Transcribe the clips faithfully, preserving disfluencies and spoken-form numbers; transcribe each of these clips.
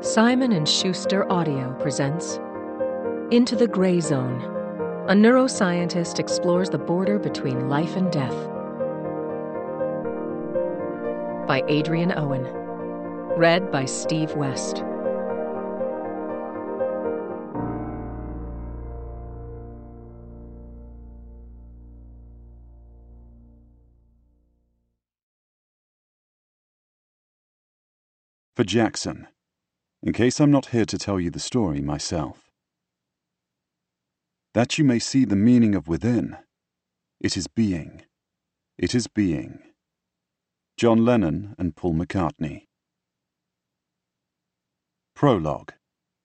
Simon and Schuster Audio presents Into the Gray Zone. A neuroscientist explores the border between life and death. By Adrian Owen. Read by Steve West. For Jackson, in case I'm not here to tell you the story myself. That you may see the meaning of within, it is being, it is being. John Lennon and Paul McCartney. Prologue.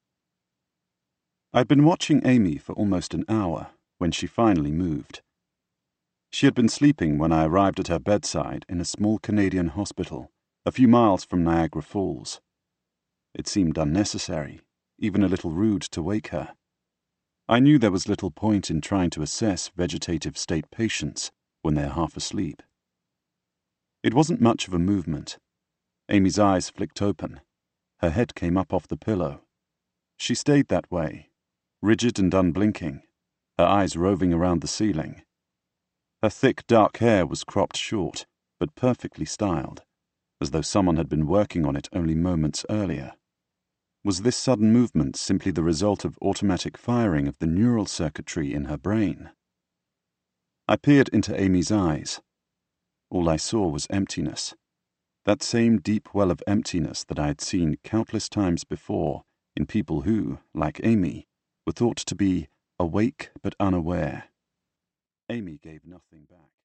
I'd been watching Amy for almost an hour when she finally moved. She had been sleeping when I arrived at her bedside in a small Canadian hospital a few miles from Niagara Falls. It seemed unnecessary, even a little rude to wake her. I knew there was little point in trying to assess vegetative state patients when they're half asleep. It wasn't much of a movement. Amy's eyes flicked open. Her head came up off the pillow. She stayed that way, rigid and unblinking, her eyes roving around the ceiling. Her thick, dark hair was cropped short, but perfectly styled, as though someone had been working on it only moments earlier. Was this sudden movement simply the result of automatic firing of the neural circuitry in her brain? I peered into Amy's eyes. All I saw was emptiness. That same deep well of emptiness that I had seen countless times before in people who, like Amy, were thought to be awake but unaware. Amy gave nothing back.